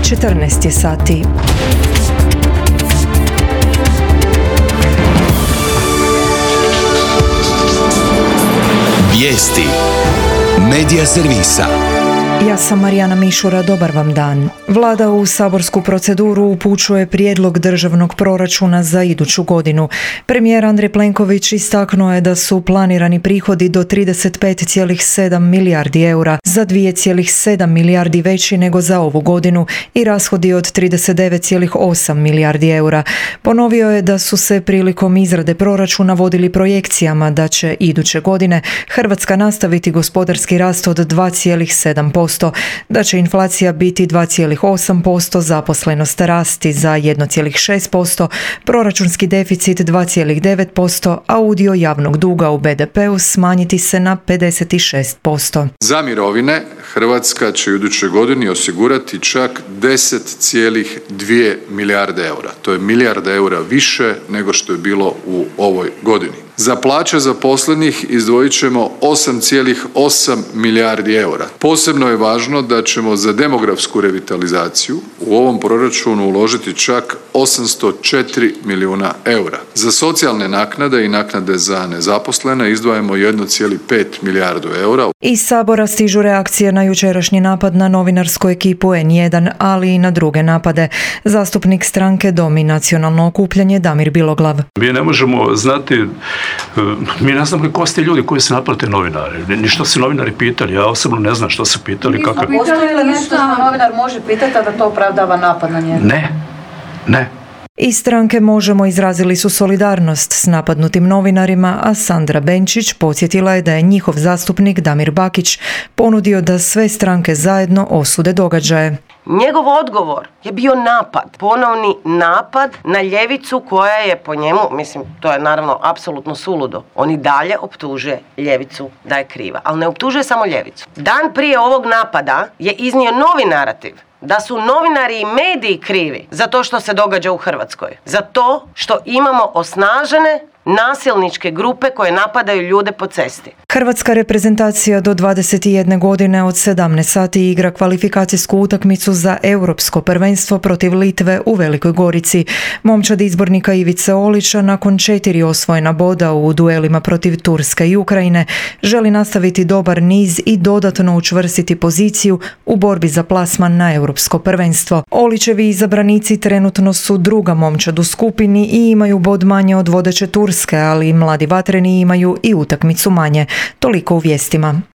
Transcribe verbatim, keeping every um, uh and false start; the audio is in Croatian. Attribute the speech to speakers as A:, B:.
A: četrnaest je sati.
B: Vijesti Medija servisa.
A: Ja sam Marijana Mišura, dobar vam dan. Vlada u saborsku proceduru upućuje prijedlog državnog proračuna za iduću godinu. Premijer Andrej Plenković istaknuo je da su planirani prihodi do trideset pet zarez sedam milijardi eura, za dva zarez sedam milijardi veći nego za ovu godinu i rashodi od trideset devet zarez osam milijardi eura. Ponovio je da su se prilikom izrade proračuna vodili projekcijama da će iduće godine Hrvatska nastaviti gospodarski rast od dva zarez sedam posto. Da će inflacija biti dva zarez osam posto, zaposlenost rasti za jedan zarez šest posto, proračunski deficit dva zarez devet posto, a udio javnog duga u be de peu smanjiti se na pedeset šest posto.
C: Za mirovine Hrvatska će u idućoj godini osigurati čak deset zarez dvije milijarde eura. To je milijarda eura više nego što je bilo u ovoj godini. Za plaće zaposlenih izdvojit ćemo osam zarez osam milijardi eura. Posebno je važno da ćemo za demografsku revitalizaciju u ovom proračunu uložiti čak osamsto četiri milijuna eura. Za socijalne naknade i naknade za nezaposlene izdvajamo jedan zarez pet milijardu eura.
A: Iz Sabora stižu reakcije na jučerašnji napad na novinarsku ekipu en jedan, ali i na druge napade. Zastupnik stranke Dom i nacionalno okupljanje Damir Biloglav.
D: Mi ne možemo znati, mi ne znamo ko su ti ljudi koji se naplate novinari. Ni što se novinari pitali, ja osobno ne znam što su pitali. Kakav...
E: Postoji li nešto što novinar može pitati, a da to opravdava napad na njega?
D: Ne, ne.
A: Iz stranke Možemo izrazili su solidarnost s napadnutim novinarima, a Sandra Benčić podsjetila je da je njihov zastupnik Damir Bakić ponudio da sve stranke zajedno osude događaje.
F: Njegov odgovor je bio napad, ponovni napad na ljevicu koja je po njemu, mislim, to je naravno apsolutno suludo. On i dalje optužuje ljevicu da je kriva, ali ne optužuje samo ljevicu. Dan prije ovog napada je iznio novi narativ da su novinari i mediji krivi za to što se događa u Hrvatskoj. Za to što imamo osnažene nasilničke grupe koje napadaju ljude po cesti.
A: Hrvatska reprezentacija do dvadeset jedne godine od sedamnaest sati igra kvalifikacijsku utakmicu za europsko prvenstvo protiv Litve u Velikoj Gorici. Momčad izbornika Ivice Olića nakon četiri osvojena boda u duelima protiv Turske i Ukrajine želi nastaviti dobar niz i dodatno učvrstiti poziciju u borbi za plasman na europsko prvenstvo. Olićevi izabranici trenutno su druga momčad u skupini i imaju bod manje od vodeće Turske, ali mladi vatreni imaju i utakmicu manje. Toliko u vijestima.